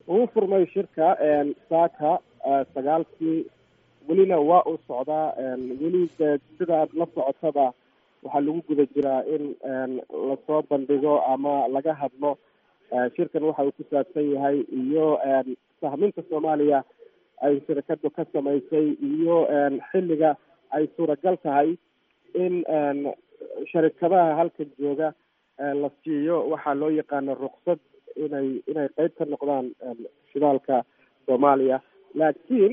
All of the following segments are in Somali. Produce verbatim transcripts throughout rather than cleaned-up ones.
uu furmay shirka saaka sagaalkii welina waa uu socdaa. weli sida aad la socotaba waxaa lagu guda jiraa in lasoo bandhigo ama laga hadlo shirkan waxa uu ku saabsan yahay iyo sahminta soomaaliya ay shirkadu ka samaysay iyo xilliga ay suuragal tahay in sharikadaha halkan jooga la siiyo waxaa loo yaqaano ruksad inay inay qayb ka noqdaan shidaalka soomaaliya. laakiin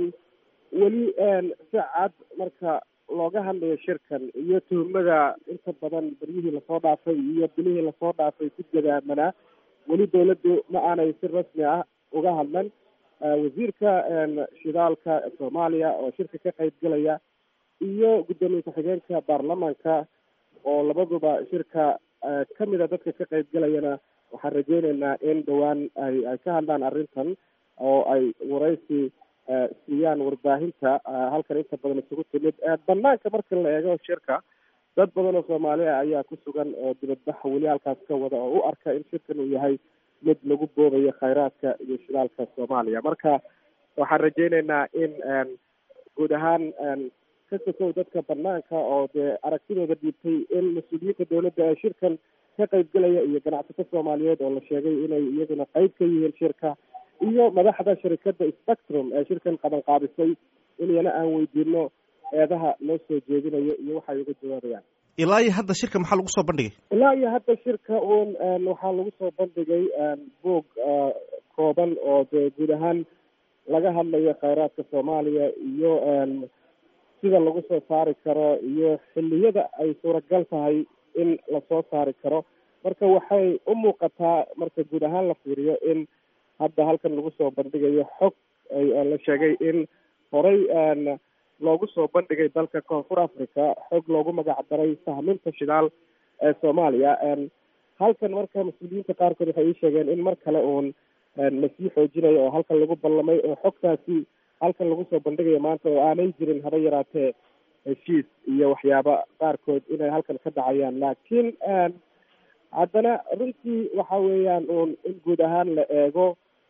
weli si cad marka looga hadlayo shirkan iyo tuhmada inta badan beryihii lasoo dhaafay iyo bilihii lasoo dhaafay ku gadaamanaa, weli dawladdu ma aanay si rasmi ah uga hadlan. wasiirka shidaalka soomaaliya oo shirka ka qayb galaya iyo guddoomiye ku-xigeenka baarlamaanka oo labaduba shirka kamida dadka ka qayb galayana waxaan rajeyneynaa in dhawaan ay ay ka hadlaan arrintan oo ay waraysi siiyaan warbaahinta halkan inta badan isugu timid. banaanka marka la eego shirka dad badan oo soomaaliya ayaa ku sugan oo dibadbax weli halkaas ka wada oo u arka in shirkan uu yahay mid lagu boobayo khayraadka iyo shidaalka soomaaliya. marka waxaan rajeyneynaa in guud ahaan ka sokow dadka banaanka oo dee aragtidooda dhiibtay in mas-uuliyiinta dawladda ee shirkan ka qayb galaya iyo ganacsato soomaaliyeed oo la sheegay inay iyaguna qayb ka yihiin shirka iyo madaxda shirikada Spectrum ee shirkan qaban qaabisay inayna aan weydiino eedaha loo soo jeedinayo iyo waxay uga jawaabayaan. ilaa iyo hadda shirka maxaa lagu soo bandhigay? ilaa iyo hadda shirka uun waxaa lagu soo bandhigay buug kooban oo dee guud ahaan laga hadlayo khayraadka soomaaliya iyo sida lagu soo saari karo iyo xilliyada ay suuragal tahay in lasoo saari karo. marka waxay u muuqataa marka guud ahaan la fiiriyo in hadda halkan lagu soo bandhigayo xog la sheegay in horey loogu soo bandhigay dalka koonfur africa, xog loogu magac daray sahminta shidaal ee soomaaliya. halkan marka mas-uuliyiinta qaarkood waxay ii sheegeen in mar kale uun lasii xoojinayo oo halkan lagu ballamay oo xogtaasi halkan lagu soo bandhigayo maanta oo aanay jirin haba yaraatee heshiis iyo waxyaaba qaarkood inay halkan ka dhacayaan. laakiin haddana runtii waxa weeyaan uun in guud ahaan la eego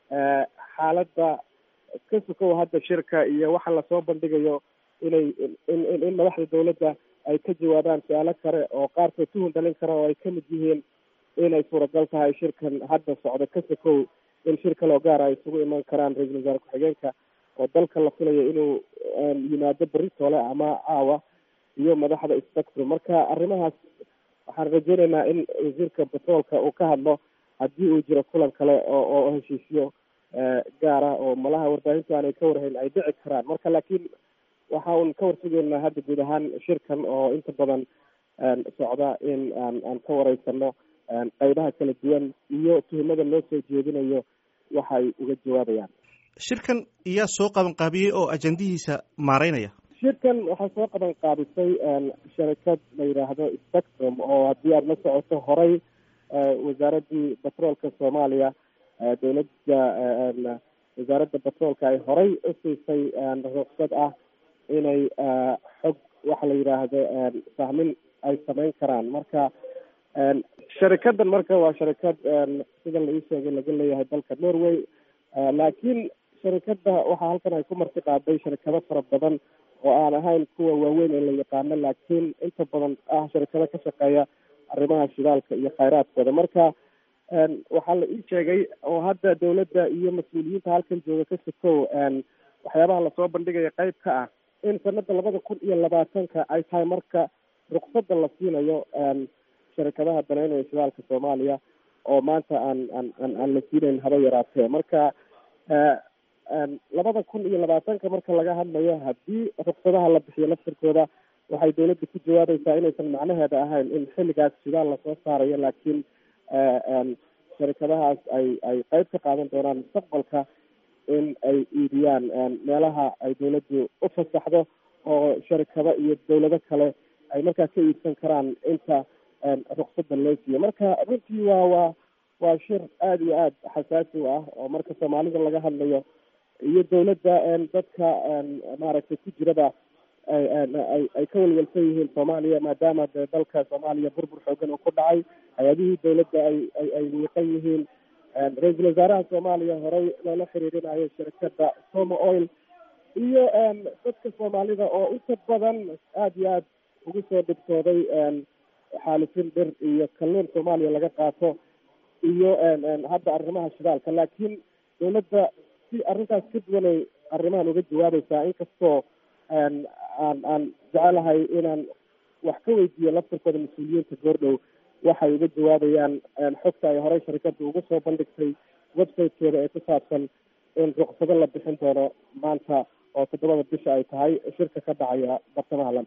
xaaladda ka sokow hadda shirka iyo waxa lasoo bandhigayo inay in in madaxda dawladda ay ka jawaabaan su-aalo kale oo qaarkood tuhun dhalin kara oo ay kamid yihiin inay suuragal tahay shirkan hadda socda ka sokow in shir kaloo gaara ay isugu iman karaan ra-iisul wasaare ku-xigeenka oo dalka la filayo inuu yimaado beritoole ama caawa iyo madaxda Spectrum. marka arrimahaas waxaan rajeyneynaa in wasiirka petroolka uu ka hadlo haddii uu jiro kulan kale oo oo heshiisyo gaara oo malaha warbaahintu aanay ka warhayn ay dhici karaan. marka laakiin waxa uun ka warsugeynaa hadda guud ahaan shirkan oo inta badan socda in aan aan ka wareysano qaybaha kala duwan iyo tuhmada loo soo jeedinayo waxay uga jawaabayaan. shirkan iyaa soo qaban qaabiyey oo ajandihiisa maareynaya? shirkan waxaa soo qaban qaabisay sharikad la yidhaahdo Spectrum oo haddii aada la socoto horey wasaaradii petroolka soomaaliya dawladda wasaaradda petroolka ay horey u siisay ruqsad ah inay xog waxa la yidhaahdo sahmin ay samayn karaan. marka sharikadan marka waa sharikad sida la ii sheegay laga leeyahay dalka Norway, laakiin sharikada waxaa halkan ay ku marti qaaday sharikado fara badan oo aan ahayn kuwa waaweyn ee la yaqaano, laakiin inta badan ah sharikado ka shaqeeya arrimaha shidaalka iyo khayraadkooda. marka waxaa la ii sheegay oo hadda dawladda iyo mas-uuliyiinta halkan jooga ka sokow waxyaabaha lasoo bandhigaya qayb ka ah in sanada labada kun iyo labaatanka ay tahay marka ruksada la siinayo sharikadaha daneynaya shidaalka soomaaliya oo maanta aan aan aan la siinayn haba yaraatee. marka labada kun iyo labaatanka marka laga hadlayo haddii ruksadaha la bixiyo laftirkooda waxay dawladda ku jawaabaysaa inaysan macnaheeda ahayn in xilligaas shidaal lasoo saarayo, laakiin sharikadahaas ay ay qayb ka qaadan doonaan mustaqbalka in ay iibiyaan meelaha ay dawladdu u fasaxdo oo sharikado iyo dawlado kale ay markaa ka iibsan karaan inta ruksada loo siiyo. marka runtii waa waa waa shir aada iyo aada xasaasi u ah oo marka soomaalida laga hadlayo iyo dawladda dadka maaragtay ku jirada ay ay ka welwelsan yihiin soomaaliya maadaama dee dalka soomaaliya burbur xoogan uu ku dhacay, hay-adihii dawladda ay ay ay wiiqan yihiin, ra-iisul wasaaraha soomaaliya horey loola xiriirinayo shirkadda Soma Oil iyo dadka soomaalida oo inta badan aada iyo aada ugu soo dhibtooday xaalufin dhir iyo kalluun soomaaliya laga qaato iyo hadda arrimaha shidaalka. laakiin dawladda si arrintaas ka duwanay arrimahan uga jawaabaysaa, inkastoo aan aan jecelahay inaan wax ka weydiiyo laftirkooda mas-uuliyiinta goordhow waxay uga jawaabayaan xogta ay horey shirkadda ugu soo bandhigtay website-keeda ee ku saabsan in ruqsado la bixin doono maanta oo toddobada bisha ay tahay shirka ka dhacaya bartamaha London.